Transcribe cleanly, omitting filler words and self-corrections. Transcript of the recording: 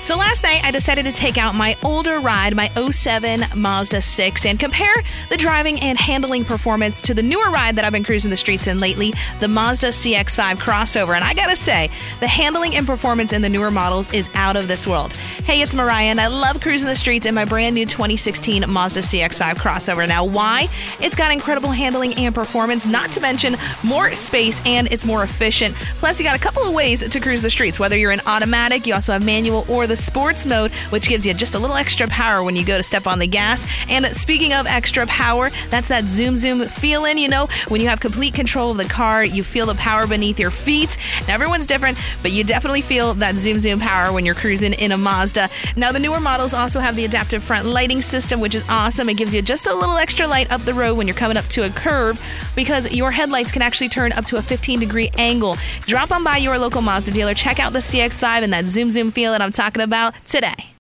So last night, I decided to take out my older ride, my '07 Mazda 6, and compare the driving and handling performance to the newer ride that I've been cruising the streets in lately, the Mazda CX-5 crossover. And I gotta say, the handling and performance in the newer models is out of this world. Hey, it's Mariah, and I love cruising the streets in my brand new 2016 Mazda CX-5 crossover. Now, why? It's got incredible handling and performance, not to mention more space, and it's more efficient. Plus, you got a couple of ways to cruise the streets. Whether you're in automatic, you also have manual, or the sports mode, which gives you just a little extra power when you go to step on the gas. And speaking of extra power, that's that zoom feeling, when you have complete control of the car, you feel the power beneath your feet. Now, everyone's different, but you definitely feel that zoom power when you're cruising in a Mazda. Now, the newer models also have the adaptive front lighting system, which is awesome. It gives you just a little extra light up the road when you're coming up to a curve, because your headlights can actually turn up to a 15-degree angle. Drop on by your local Mazda dealer, check out the CX-5 and that zoom feel that I'm talking about today.